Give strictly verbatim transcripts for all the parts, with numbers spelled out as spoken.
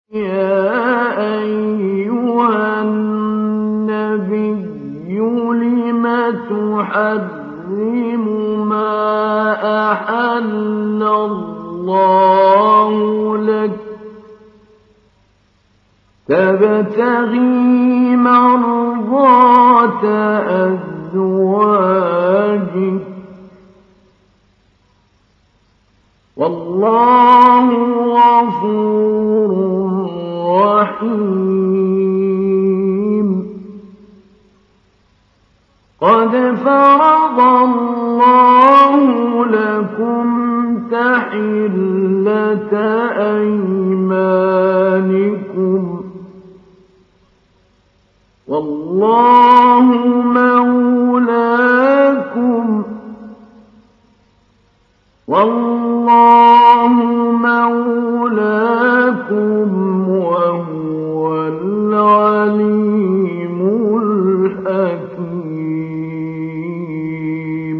يَا أَيُّهَا النَّبِيُّ لِمَ تُحَرِّمُ مَا أَحَلَّ اللَّهُ لَكَ ۖ تَبْتَغِي مَرْضَاتَ أَزْوَاجِكَ ۚ وَاللَّهُ غَفُورٌ رَّحِيمٌ. قَدْ فَرَضَ اللَّهُ لَكُمْ تَحِلَّةَ أَيْمَانِكُمْ ۚ وَاللَّهُ مَوْلَاكُمْ ۖ وَاللَّهُ مَوْلَاكُمْ وَهُوَ الْعَلِيمُ الْحَكِيمُ.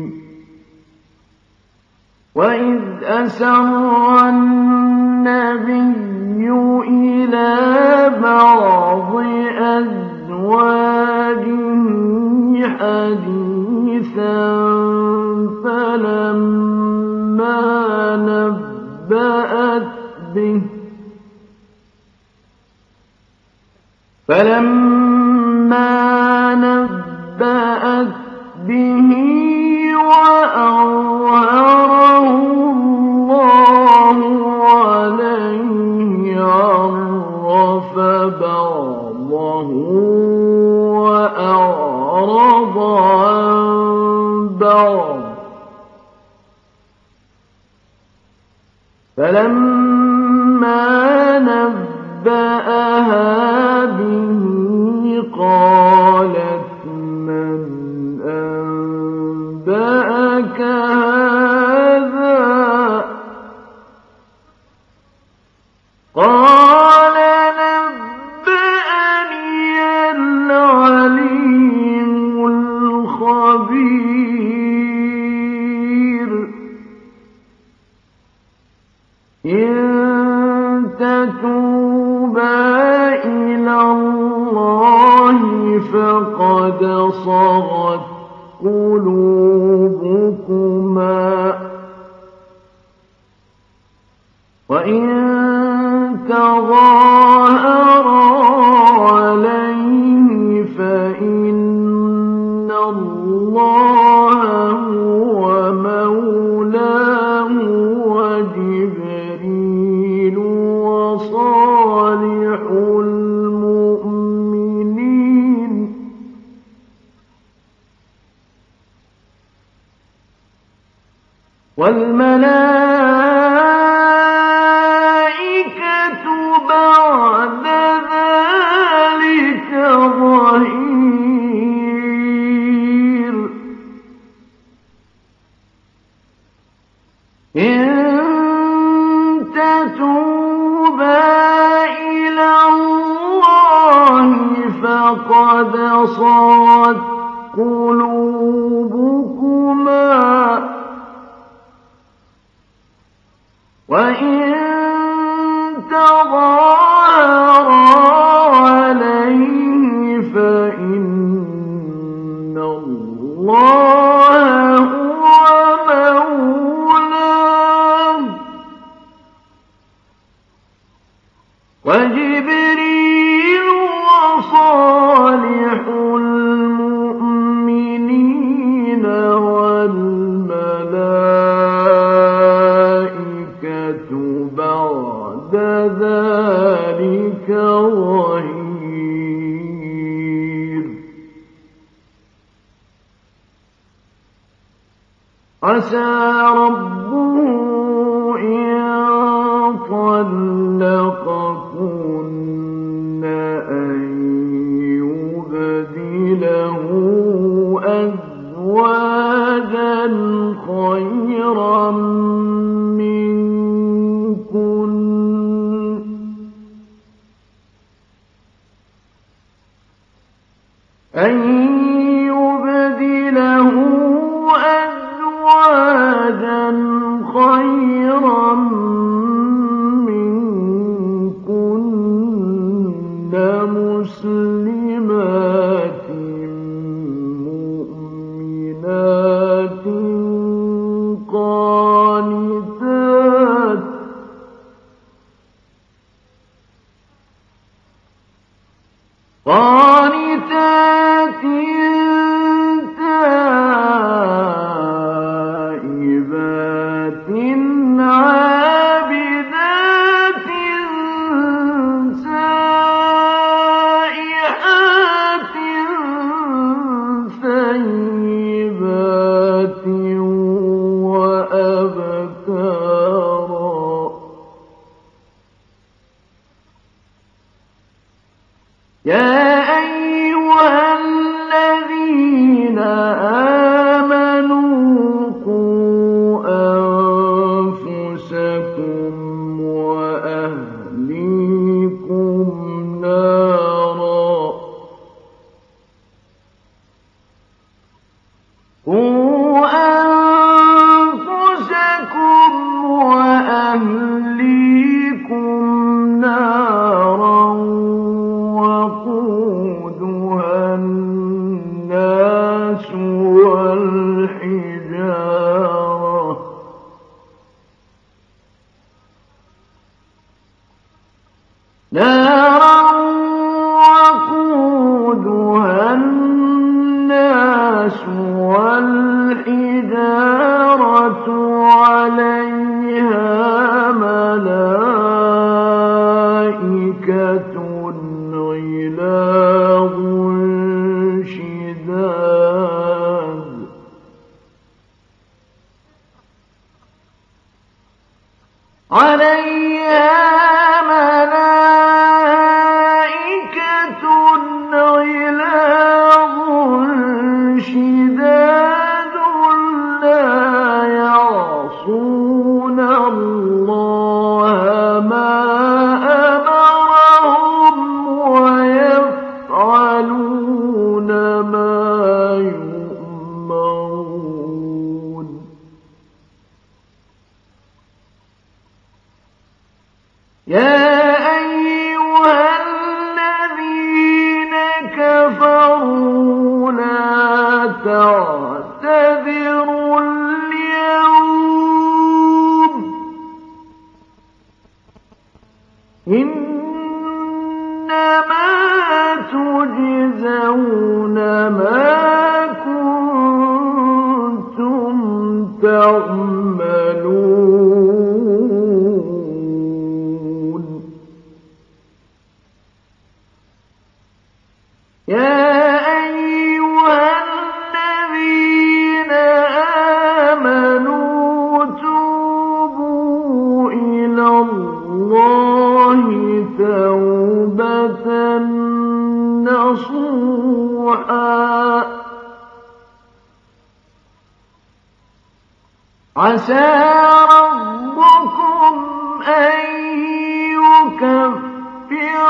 وَإِذْ أَسَرَّ النَّبِيُّ إِلَىٰ بَعْضِ أَزْوَاجِهِ حَدِيثًا فَلَمَّا نَبَّأَتْ بِهِ فَلَمَّا نَبَّأَتْ بِهِ وَأَظْهَرَهُ اللَّهُ عَلَيْهِ عَرَّفَ بَعْضَهُ وَأَعْرَضَ عَن بَعْضٍ ۖ فَلَمَّا نَبَّأَهَا بِهِ قَالَتْ مَنْ أَنبَأَكَ هَٰذَا ۖ قَالَ نَبَّأَنِيَ الْعَلِيمُ الْخَبِيرُ. إِن تَتُوبَا إِلَى اللَّهِ فَقَدْ صَغَتْ قُلُوبُكُمَا ۖ وَإِن تَظَاهَرَا عَلَيْهِ فَإِنَّ اللَّهَ هُوَ مَوْلَاهُ وَجِبْرِيلُ وَصَالِحُ الْمُؤْمِنِينَ وَالْمَلَائِكَةُ بَعْدَ ذَٰلِكَ ظَهِيرٌ. إِن تَتُوبَا إِلَى اللَّهِ فَقَدْ صَغَتْ قُلُوبُكُمَا ۖ وَإِن تَظَاهَرَا عَلَيْهِ فَإِنَّ اللَّهَ هُوَ مَوْلَاهُ وَجِبْرِيلُ وَصَالِحُ الْمُؤْمِنِينَ وَالْمَلَائِكَةُ بَعْدَ ذَٰلِكَ ظَهِيرٌ. عَسَىٰ رَبُّهُ إِن طَلَّقَكُنَّ أَن يُبْدِلَهُ أَزْوَاجًا خَيْرًا مِّنكُنَّ أَن يُبْدِلَهُ أَزْوَاجًا خَيْرًا مِّنكُنَّ قانتات تائبات عابدات سائحات ثيبات وأبكارا يا أيها الذين آمنوا قوا أنفسكم وأهليكم نارا قوا أنفسكم وأهليكم نارا وقودها الناس والحجارة نارا وقودها الناس والحجارة عليها ملائكة غلاظ شداد عليها ملائكة غلاظ شداد لا يعصون الله ما أمرهم ويفعلون ما يؤمرون يا أيها الذين كفروا لا تعتذروا اليوم إنما تجزون ما كنتم تعملون يا أيها الذين آمنوا توبوا إلى الله توبة نصوحا عسى ربكم أن يكفر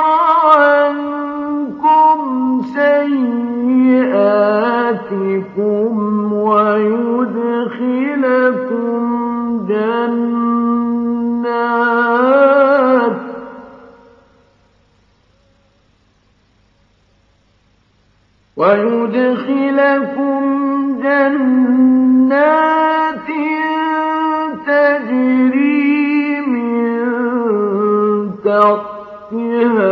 عنكم سيئاتكم ويدخلكم جنات ويدخلكم جنات تجري من تحتها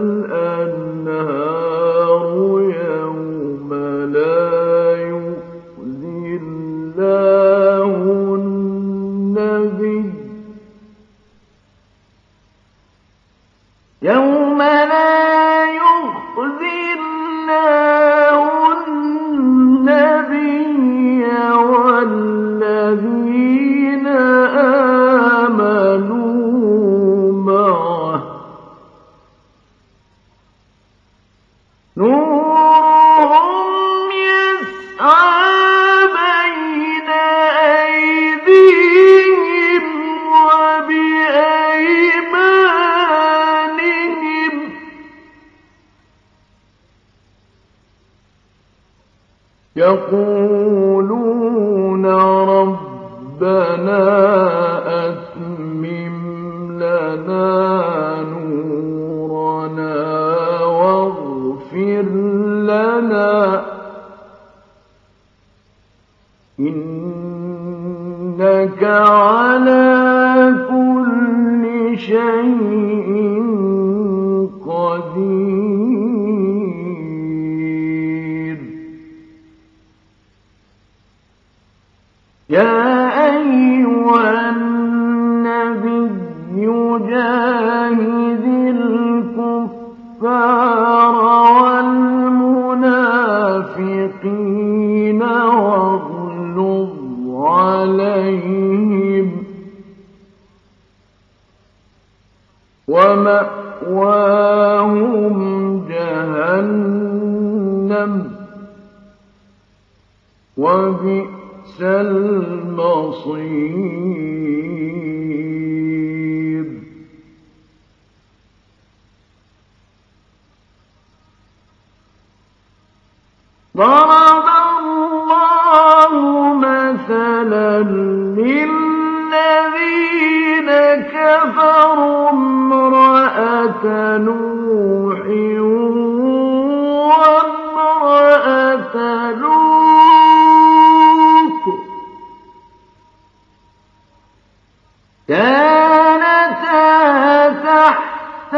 الأنهار يوم لا يخزي الله النبي يوم لا يخزي الله النبي والذين آمنوا معه نورهم يسعى بين أيديهم وبأيمانهم يقولون ربنا أتمم لنا نورنا واغفر لنا إنك على كل شيء قدير والمنافقين واغلظ عليهم ومأواهم جهنم وبئس المصير. ضرب الله مثلا للذين كفروا امرأة نوح وامرأة لوط كانتا تحت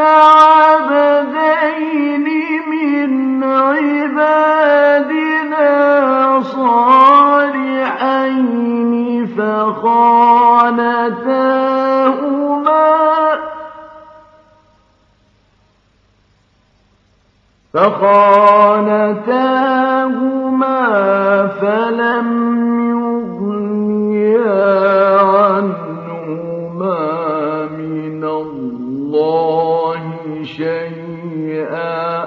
عبدين من عبادنا صالحين فخانتاهما فخانتاهما فلم يغنيا عنهما من الله شيئا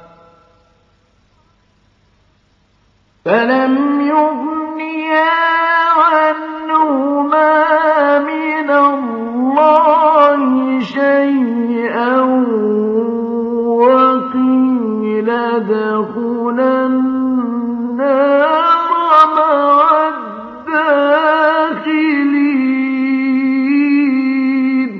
فلم يغنيا عنهما من الله شيئا وقيل ادخلا النار مع الداخلين.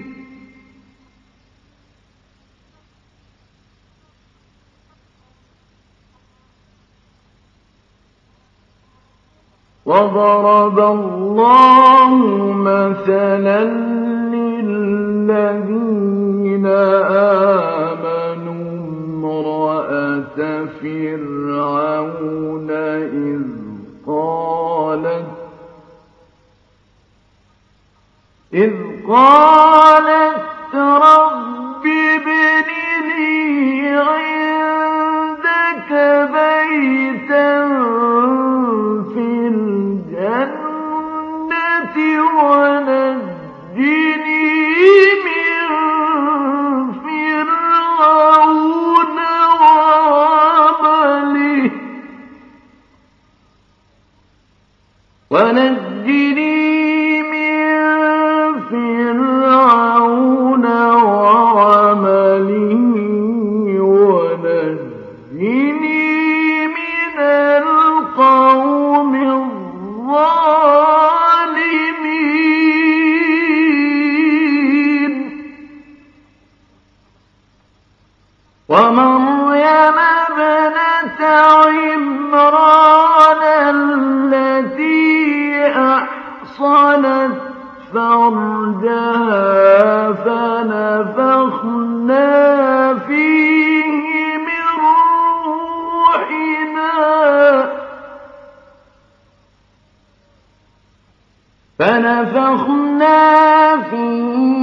وضرب الله مثلا للذين آمنوا امرأة فرعون إذ قالت إذ قالت رب ابن لي عندك بيتا في الجنة ونجني من فرعون وعمله ونجني من فرعون وعمله ونجني من القوم الظالمين. ومريم ابنة عمران التي أحصنت فرجها فنفخنا فيه من روحنا فنفخنا فيه